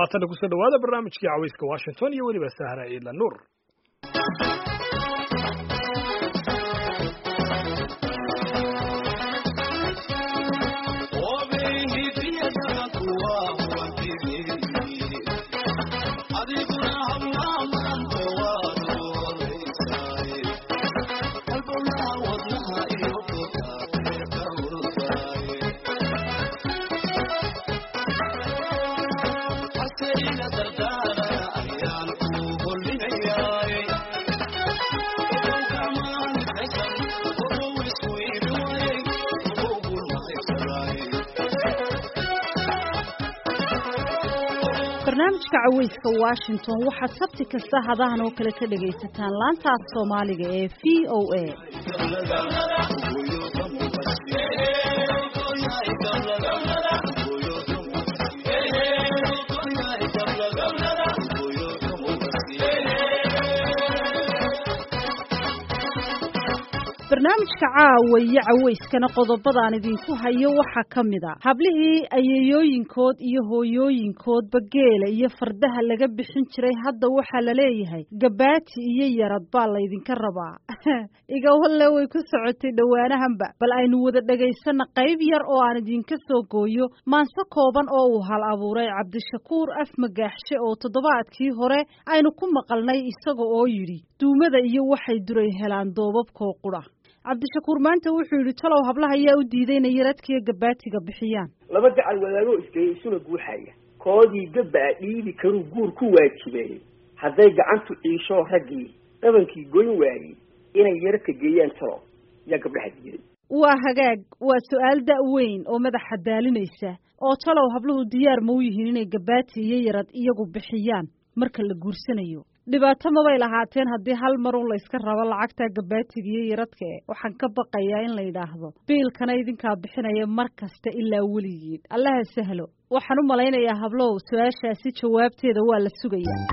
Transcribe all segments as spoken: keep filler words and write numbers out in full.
haatan ku soo dhawaada barnaamijkii cawayska Washington iyo waliba Sahra Ila Nur. barnaamijka cawayska Washington waxa sabti kasta hadahan oo kale ka dhageysataan laanta Soomaaliga ee V O A. barnaamijka caawaya cawayskana qodobadaan idinku hayo waxa kamida hablihii ayayooyinkood iyo hooyooyinkoodba geela iyo fardaha laga bixin jiray hadda waxa la leeyahay gabaati iyo yarad baa la idinka rabaa iga walle way ku socotay dhawaanahanba bal aynu wada dhageysana qayb yar oo aan idinka soo gooyo maanso kooban oo uu hal abuuray Cabdishakuur Afmagaaxshe oo toddobaadkii hore aynu ku maqalnay isaga oo yiri duumada iyo waxay duray helaan doobabkoo qura. Cabdishakuur maanta wuxuu yiri talow hablaha ayaa u diidayna yaradkiga gabaatiga bixiyaan laba gacal wadaago iskay isuna guuxaya koodii gabaa dhiibi karu guur ku waajibay haday gacantu ciisho ragii dhabankii goyn waayay inay yaradka geeyaan talow ya gabdhaha diiday waa hagaag waa su'aal da weyn oo madaxa daalinaysa oo talow habluhu diyaar ma u yihiin inay gabaati iyo yarad iyagu bixiyaan marka la guursanayo dhibaato ma bay lahaateen haddii hal mar uu la iska rabo lacagta gabaatiga iyo yaradka waxaan ka baqayaa in la yiraahdo biilkana idinka bixinaya mar kasta ilaa waligeed allaha sahlo waxaan u malaynayaa hablow su'aashaasi jawaabteeda waa la sugayaa.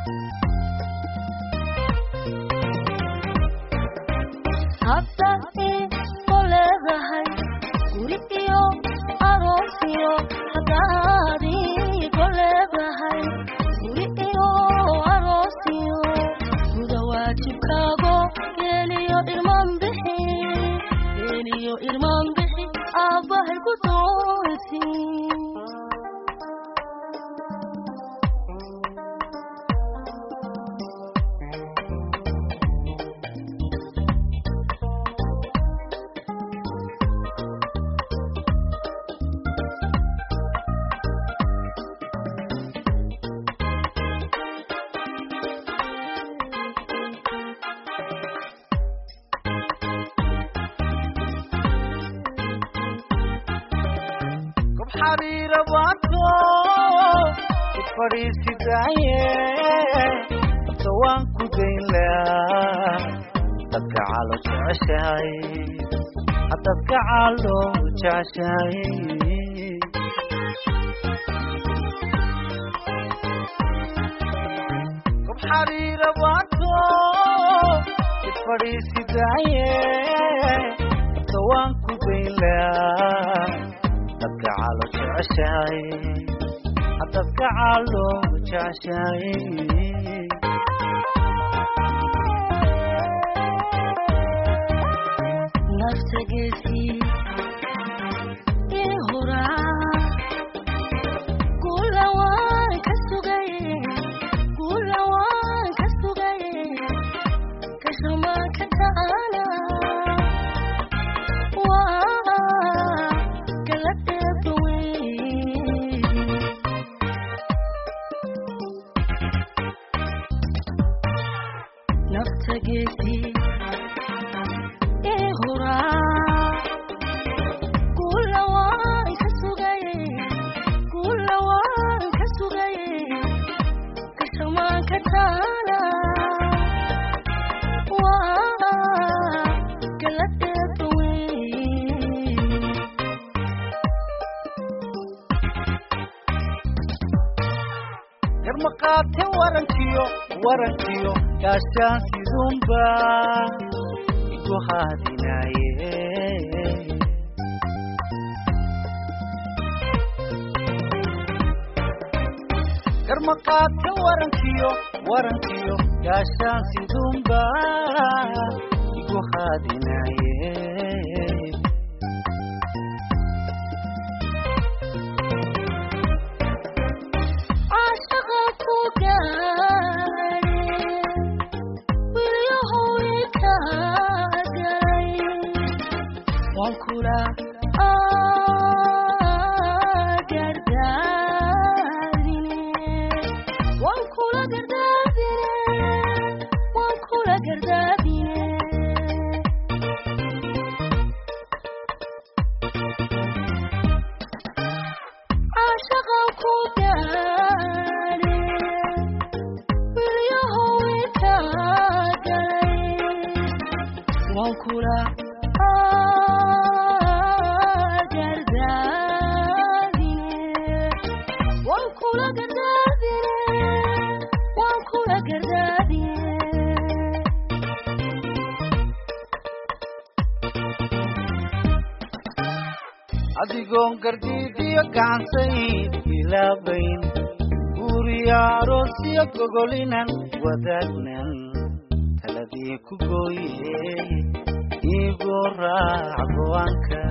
habtaasi qoleedahay guriyo aroosiyo hadaadi qoleedahay guriyo aroosiyo gudawaajibkaago geeliyo irmaan bixi geeliyo irmaan bixi aabahay ku toosi حبيرة بانتو فريسي دايه سوان كودين لا تبقى على جاشاي تبقى على جاشاي حبيرة بانتو فريسي دايه سوان كودين لا تبقى على جاشاي تبقى على جاشاي نفسك في يهورا كل وان كسوغي كل وان كسوغي كشما كتانا نفتقتي إيه هورا كل وان كسوغي كل وان كسوغي كشما كتانا واه قلت طويل يرمقاتي ورنتيو ورنتيو كاشان سيزومبا إيقو هادينايه garmaqaadka warankiyo warankiyo gaashaan sidumba igu haadinaye عاشقا فوقاني واليهوي كاقاي وانكولا قرداديني وانكولا قرداديني وانكولا قرداديني عاشقا فوقاني واليهوي كاقاي وانكولا adigoon gardiidiyo gacansayd bilaabayn guriya aroosiyo gogolinan wadaagnan taladii ku gooye igoo raac go'aanka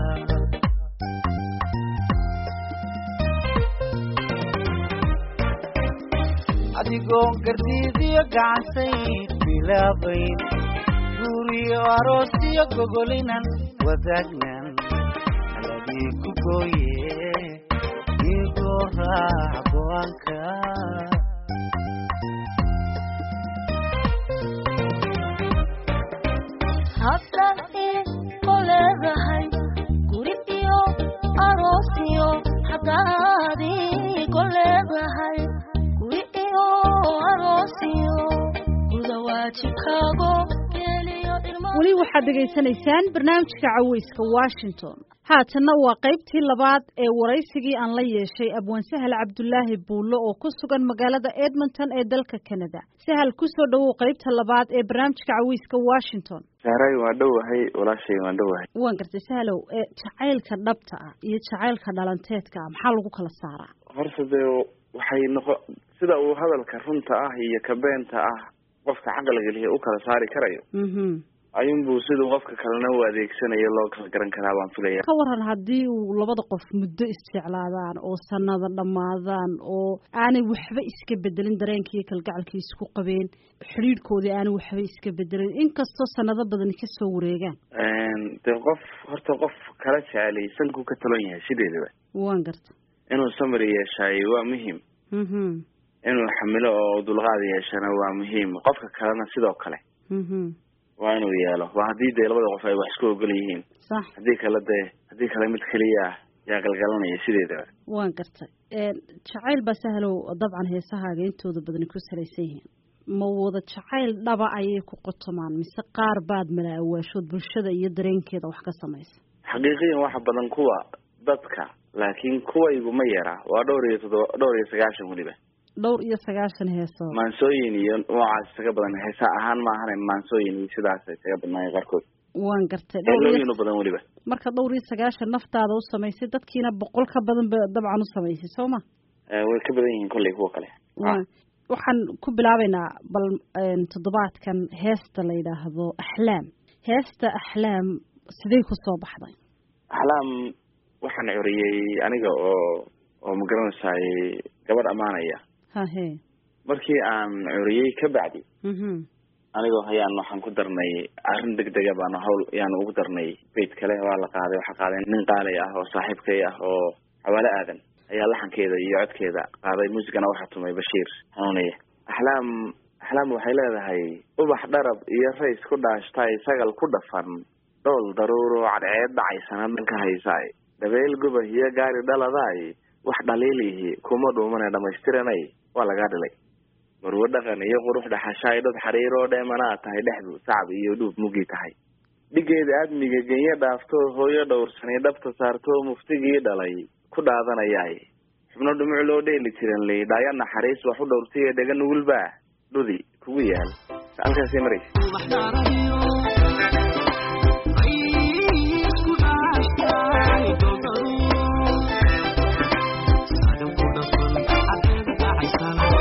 adigoon gardiidiyo gacansayd bilaabayn guriyo aroosiyo gogolinan wadaagnan ku gooye igoo raac go'aanka habdhae koleedahay guri iyo aroosiyo haddaadii koleedahay guri iyo aroosiyo guda waajibkaago geeliyo dhirma weli waxaad dhegaysanaysaan barnaamijka caweyska washington haatanna waa qaybtii labaad ee waraysigii aan la yeeshay abwaan sahal cabdulaahi buulo oo ku sugan magaalada edmonton ee dalka canada. sahal kusoo dhawow qaybta labaad ee barnaamijka caweyska washington. saaray waa dhowahay walaashay waan dhowahay. waan gartay sahalow ee jacaylka dhabta ah iyo jacaylka dhalanteedka ah maxaa lagu kala saaraa? horta dee waxay noqo sida uu hadalka runta ah iyo ka beenta ah qofka caqliga leh u kala saari karayo mhm ayuunbuu siduu qofka kalena u adeegsanayo loo kala garan karaa baan filaya. ka waran haddii uu labada qof muddo isjeclaadaan oo sanada dhammaadaan oo aanay waxba iska bedelin dareenkii kalgacalkii isku qabeen xidhiidhkoodii aanay waxba iska bedelin inkastoo sanado badan ka soo wareegaan dee qof horta qof kala jecelay sankuu ka talon yahay sideedaba waan garta inuu samir yeeshaay waa muhiim mhm inuu xamilo oo dulqaad yeeshana waa muhiim qofka kalena sidoo kale mhm waa inuu yeelo waa haddii dee labada qof ay wax isku ogol yihiin sax haddii kale dee haddii kale mid keliya ah yaa galgalanaya sideedaba. waan gartay jacayl baa sahlow dabcan heesahaaga intooda badani ku salaysan yihiin ma wada jacayl dhaba ayay ku qotomaan mise qaar baad mala awaashood bulshada iyo dareenkeeda wax ka samaysa? xaqiiqiyan waxa badan kuwa dadka laakiin kuwaygu ma yara waa dhowr iyo toddoba dhowr iyo sagaashan weliba dhowr iyo sagaashan heeso maansooyin iyo noocaas isaga badan heesa ahaan ma ahane maansooyin iyo sidaas isaga badnaayeen qaarkood. waan gartay dhowr badan weliba marka dhowr iyo sagaashan naftaada u samaysay dadkiina boqol ka badan ba dabcan u samaysay soo ma? way ka badan yihiin kolley kuwa kale. waxaan ku bilaabaynaa bal toddobaadkan heesta la yidhaahdo axlaam. heesta axlaam sidee ku soo baxday? axlaam waxaan curiyey aniga oo oo magaranaysaay gabadh ammaanaya hahe markii aan curiyey ka bacdi mhm anigoo hayaan waxaan ku darnay arrin degdega baan hawl yaan ugu darnay beyd kale waa la qaaday waxa qaaday nin qaalay ah oo saaxiibkay ah oo xawaale aadan ayaa laxankeeda iyo codkeeda qaaday muusigana waxa tumay Bashiir hanuuniye. axlaam axlaam waxay leedahay ubax dharab iyo rays ku dhaashtay sagal ku dhafan dhool daruuro cadceed dhacaysana dhanka haysaay dabeel gubah iyo gaari dhaladaay wax dhaliilihi kuma dhuumana dhamaystiranay waa laga dhilay marwo dhaqan iyo qurux dhaxashay dad xariiro dheemanaa tahay dhexdu sacab iyo dhuub mugi tahay dhigeeda aadmiga genya dhaafto hooyo dhowrsanay dhabta saarto muftigii dhalay ku dhaadanayay xubno dhumuc loo dheeli jiran lay dhaaya naxariis wax u dhowrtay dhaga nugulba dhudi kugu yaal halkaas ay maraysa Sana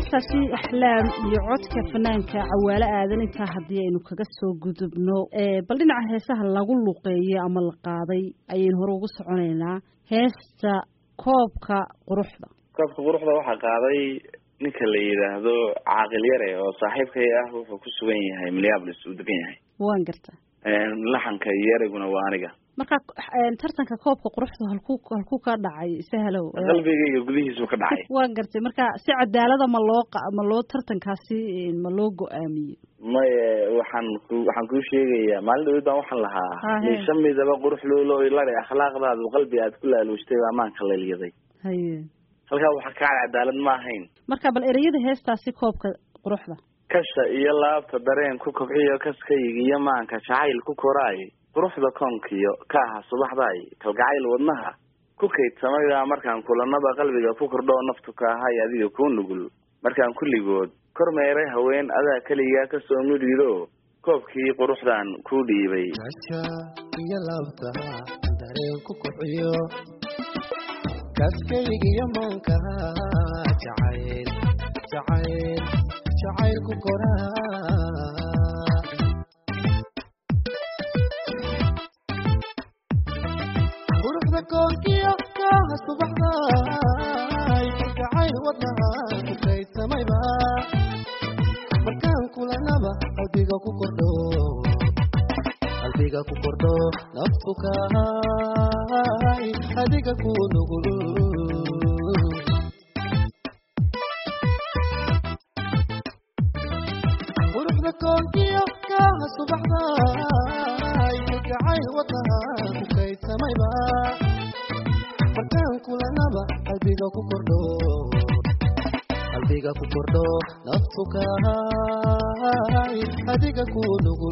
heestaasi axlaam iyo codka fanaanka cawaale aadan intaa haddii aynu kaga soo gudubno bal dhinaca heesaha lagu luqeeyey ama la qaaday ayaynu hore ugu soconaynaa heesta koobka quruxda koobka quruxda waxaa qaaday ninka la yidhaahdo caaqil yare oo saaxiibkay ah wuxuu ku sugan yahay Minneapolis uu degan yahay waan garta laxanka yariguna waa aniga marka tartanka koobka quruxda halku halku ka dhacay sahalow qalbigayga gudihiisu ka dhacay waan gartay marka si cadaalada ma loo ma loo tartankaasi ma loo go'aamiyay may waxaan waxaan ku sheegayaa maalin dhawaan waxaan lahaa meeshamidaba qurux loolo ilaa akhlaaqdaadu qalbi aad ku laaluustay amaanka leeliyaday haye halka waxa ka cadaalad ma ahayn marka bal erayada heestaasi koobka quruxda kasha iyo laabta dareen ku kobciyo kaskayga iyo maanka jacayl ku koraay quruxda koonkiyo ka aha subaxday kalgacayl wadnaha ku kaydsamaya markaan kulanada qalbiga ku kordho naftu ka ahay adiga ku nugul markaan kulligood kormeeray haween adaa kaliya ka soo mudhido koobkii quruxdan ku dhiibay kasha iyo laabta dareen ku kobciyo kaskayga iyo maanka jacayl jacayl jacayl ku koraa quruxda koonkiyo kaaha subaxday jacayl wadnaha ku kaydsamayba markaan kulanaba qalbiga ku kordho qalbiga ku kordho naftu kahay adiga ku nugul quruxda koonkiyo kaaha subaxday jacayl wadnaha ku kaydsamayba markaan kulanaba qalbiga ku kordho qalbiga ku kordho naftu kahay adiga ku nugul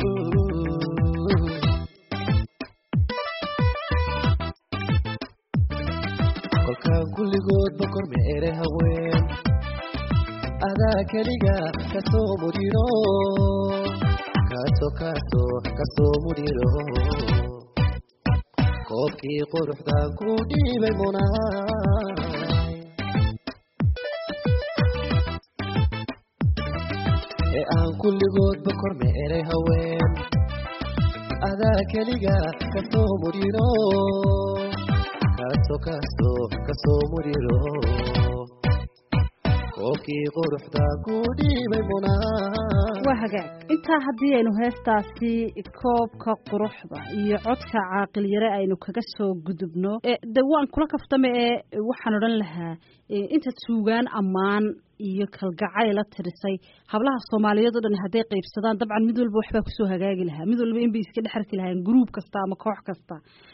kolkaan kulligoodba kormeere haween adaa keliga kasoo mudhiro kaasoo kaasoo kasoo mudhiro koobkii quruxdan ku dhiibay munaay ee aan kulligoodba kormeeray haween adaa keliga kasoo mudhiro kaasoo kaasoo kasoo mudhiro koobkii quruxdan ku dhiibay munaay waa hagaag intaa haddii aynu heestaasi koobka quruxda iyo codka caaqil yare aynu kaga soo gudubno de waan kula kaftame ee waxaan odhan lahaa inta tuugaan ammaan iyo kalgacayla tirisay hablaha soomaaliyeed oo dhan hadday qaybsadaan dabcan mid walba waxbaa kusoo hagaagi lahaa mid walba inbay iska dhex arki lahayn gruub kasta ama koox kasta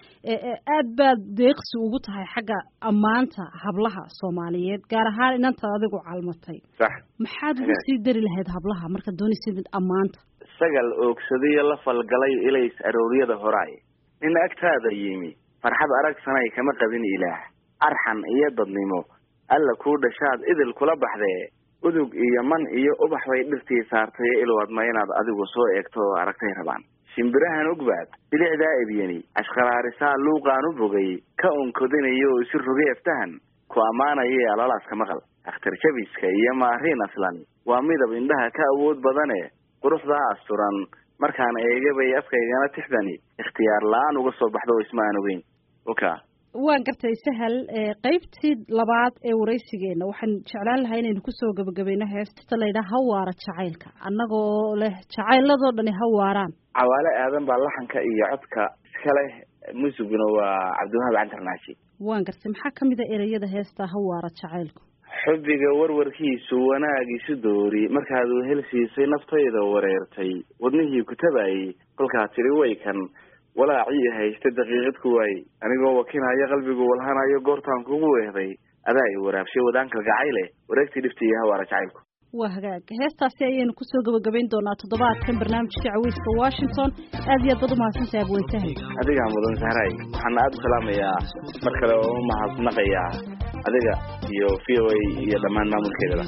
aad baad deeqsi ugu tahay xagga ammaanta hablaha soomaaliyeed gaar ahaan inantaad adigu calmatay sax maxaad ugu sii dari lahayd hablaha markaad doonaysid ammaanta sagal oogsadiyo la falgalay ilays arooryada horaay nin agtaada yimi farxad aragsanay kama qabin ilaah arxan iyo dadnimo alla kuu dhashaad idil kula baxdee udug iyo man iyo ubax bay dhirtii saartay ilwadma inaad adigu soo eegto oo aragtay rabaan shimbirahan ugbaad bilicdaa ebyani ashqaraarisaa luuqaan u bogay ka unkodinayo oo isi rogay aftahan ku ammaanaya alaalaaska maqal akhtar jabiska iyo maariin aslan waa midab indhaha ka awood badane quruxdaa asturan markaan eegabay afkaygana tixdani ikhtiyaar la-aan uga soo baxdo isma aan ogeyn oka waan gartay sahal qaybtii labaad ee waraysigeena waxaan jeclaan lahaa inaynu kusoo gabagabayno heesta laydhaa hawaara jacaylka annagoo leh jacayladoo dhani hawaaraan cawaale aadan baa laxanka iyo codka iska leh musiguna waa cabdiwahaab cantarnaashi waan gartay maxaa kamid a ereyada heesta hawaara jacaylku xubbiga warwarkiisu wanaagiisu doori markaad wehel siisay naftayda wareertay wadnihii ku tabayay kolkaa tiri waykan walaacii haysta daqiiqad ku waayey anigoo wakinaya qalbigu walhanayo goortaan kugu weehday adaa i waraabshay wadaanka gacayle wareegtii dhifta iyo hawaara jacaylku waa hagaag heestaasi ayaynu kusoo gabagabayn doonaa toddobaadkan barnaamijka caweyska washington aad iyo aad baad umahadsantahay abweysahay adigaa mudan sahray waxaan aada u salaamayaa mar kale oo u mahadnaqayaa adiga iyo v o a iyo dhammaan maamulkeedaba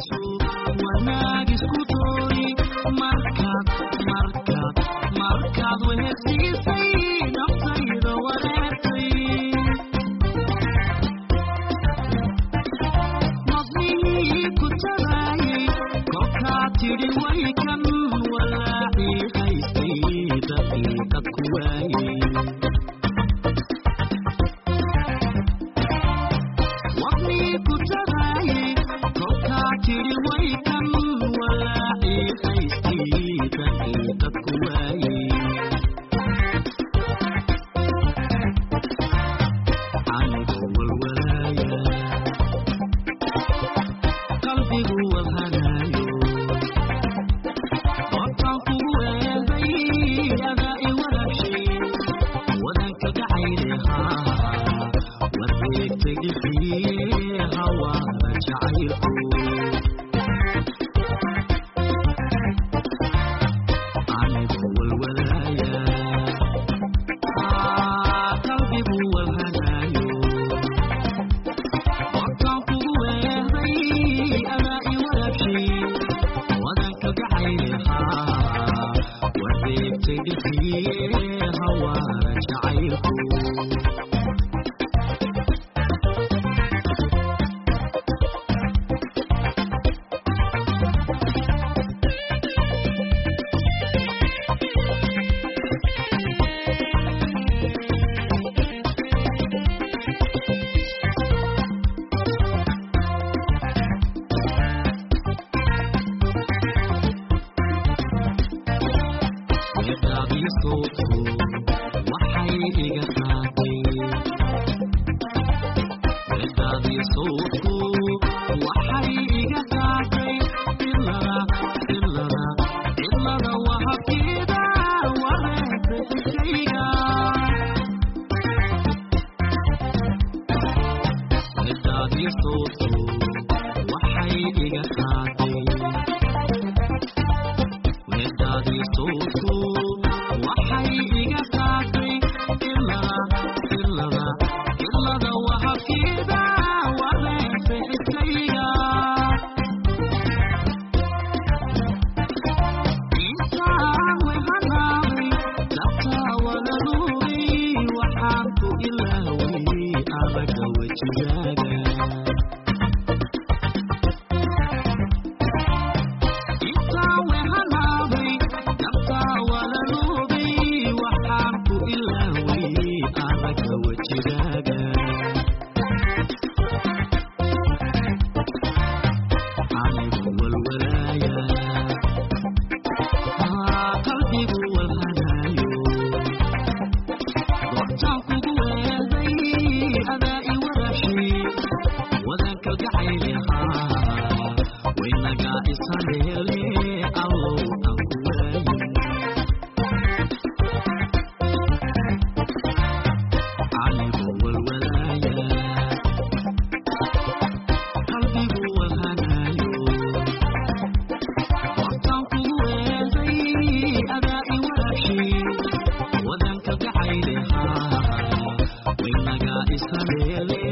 Wadanka gacayleha waynaga isaleele